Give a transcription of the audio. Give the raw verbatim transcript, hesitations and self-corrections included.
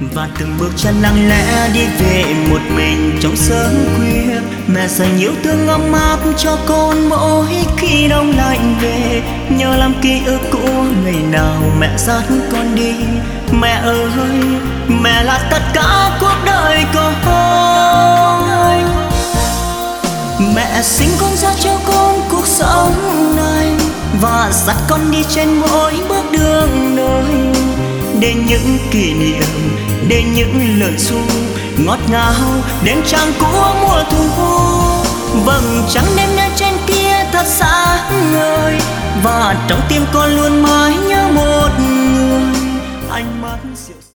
Và từng bước chân lặng lẽ đi về một mình trong sớm khuya. Mẹ dành yêu thương ấm áp cho con mỗi khi đông lạnh về. Nhớ lắm ký ức cũ ngày nào mẹ dắt con đi. Mẹ ơi, mẹ là tất cả cuộc đời con. Mẹ sinh con ra cho con cuộc sống này và dắt con đi trên mỗi bước đường đời. Để những kỷ niệm, để những lời ru ngọt ngào đêm trăng của mùa thu. Vầng trăng đêm nơi trên kia thật sáng ngời, và trong tim con luôn mãi nhớ một người. Ánh mắt